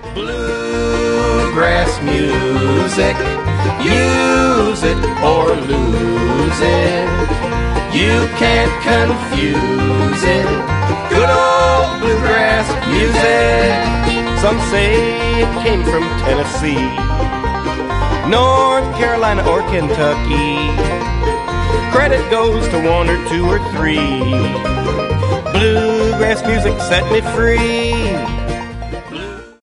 Bluegrass music, use it or lose it. You can't confuse it. Good old bluegrass music. Some say it came from Tennessee, North Carolina or Kentucky. Credit goes to one or two or three. Bluegrass music set me free.